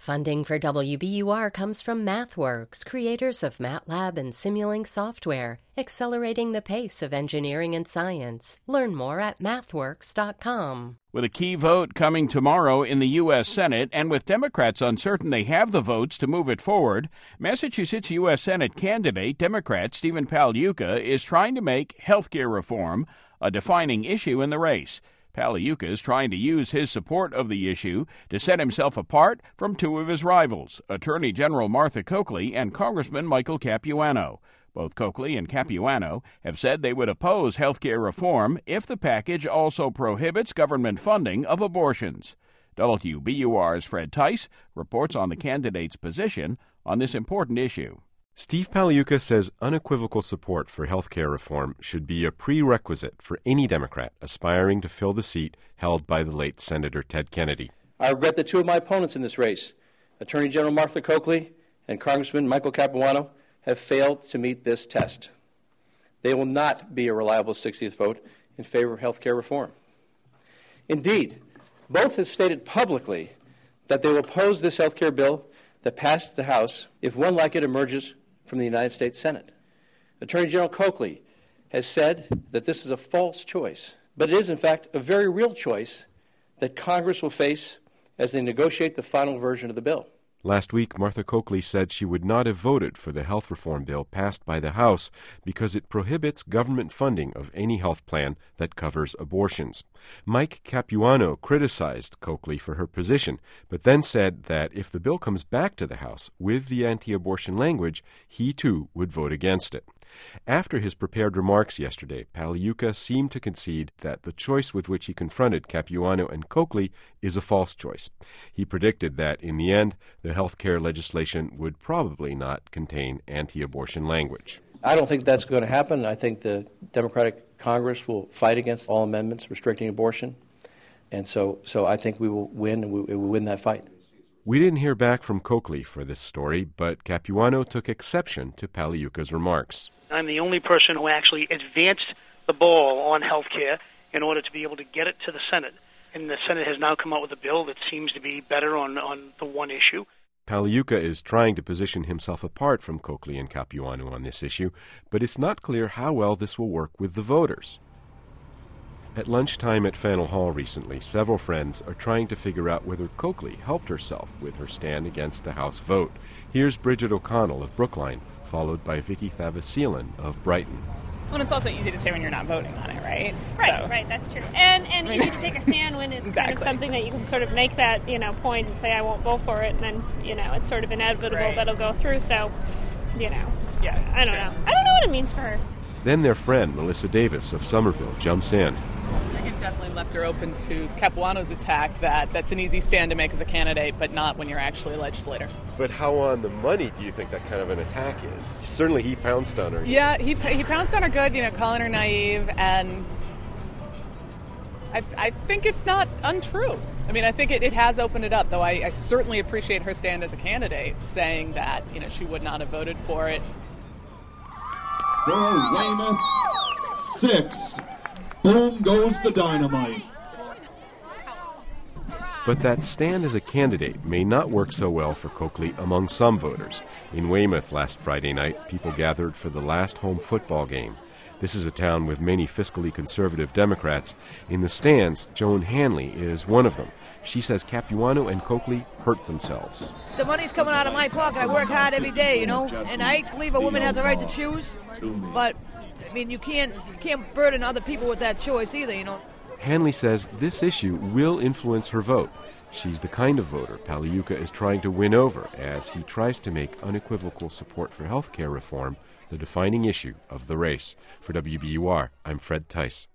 Funding for WBUR comes from MathWorks, creators of MATLAB and Simulink software, accelerating the pace of engineering and science. Learn more at mathworks.com. With a key vote coming tomorrow in the U.S. Senate, and with Democrats uncertain they have the votes to move it forward, Massachusetts U.S. Senate candidate, Democrat Stephen Pagliuca, is trying to make health care reform a defining issue in the race. Pagliuca is trying to use his support of the issue to set himself apart from two of his rivals, Attorney General Martha Coakley and Congressman Michael Capuano. Both Coakley and Capuano have said they would oppose health care reform if the package also prohibits government funding of abortions. WBUR's Fred Tice reports on the candidates' position on this important issue. Steve Pagliuca says unequivocal support for health care reform should be a prerequisite for any Democrat aspiring to fill the seat held by the late Senator Ted Kennedy. I regret that two of my opponents in this race, Attorney General Martha Coakley and Congressman Michael Capuano, have failed to meet this test. They will not be a reliable 60th vote in favor of health care reform. Indeed, both have stated publicly that they will oppose this health care bill that passed the House if one like it emerges from the United States Senate. Attorney General Coakley has said that this is a false choice, but it is, in fact, a very real choice that Congress will face as they negotiate the final version of the bill. Last week, Martha Coakley said she would not have voted for the health reform bill passed by the House because it prohibits government funding of any health plan that covers abortions. Mike Capuano criticized Coakley for her position, but then said that if the bill comes back to the House with the anti-abortion language, he too would vote against it. After his prepared remarks yesterday, Pagliuca seemed to concede that the choice with which he confronted Capuano and Coakley is a false choice. He predicted that, in the end, the health care legislation would probably not contain anti-abortion language. I don't think that's going to happen. I think the Democratic Congress will fight against all amendments restricting abortion. And so I think we will win, and we will win that fight. We didn't hear back from Coakley for this story, but Capuano took exception to Pagliuca's remarks. I'm the only person who actually advanced the ball on health care in order to be able to get it to the Senate. And the Senate has now come out with a bill that seems to be better on the one issue. Pagliuca is trying to position himself apart from Coakley and Capuano on this issue, but it's not clear how well this will work with the voters. At lunchtime at Faneuil Hall recently, several friends are trying to figure out whether Coakley helped herself with her stand against the House vote. Here's Bridget O'Connell of Brookline, followed by Vicky Thavaseelan of Brighton. Well, it's also easy to say when you're not voting on it, right? Right, that's true. And easy to take a stand when it's kind of something that you can sort of make that, point and say, I won't vote for it, and then, it's sort of inevitable that it'll go through, so, Yeah, I don't know. I don't know what it means for her. Then their friend, Melissa Davis of Somerville, jumps in. I think definitely left her open to Capuano's attack that's an easy stand to make as a candidate, but not when you're actually a legislator. But how on the money do you think that kind of an attack is? Certainly he pounced on her. Yeah, he pounced on her good, calling her naive, and I think it's not untrue. I mean, I think it has opened it up, though I certainly appreciate her stand as a candidate, saying that, she would not have voted for it. For Weymouth, 6. Boom goes the dynamite. But that stand as a candidate may not work so well for Coakley among some voters. In Weymouth last Friday night, people gathered for the last home football game. This is a town with many fiscally conservative Democrats. In the stands, Joan Hanley is one of them. She says Capuano and Coakley hurt themselves. The money's coming out of my pocket. I work hard every day, and I believe a woman has a right to choose. But, you can't burden other people with that choice either, Hanley says this issue will influence her vote. She's the kind of voter Pagliuca is trying to win over as he tries to make unequivocal support for health care reform the defining issue of the race. For WBUR, I'm Fred Tice.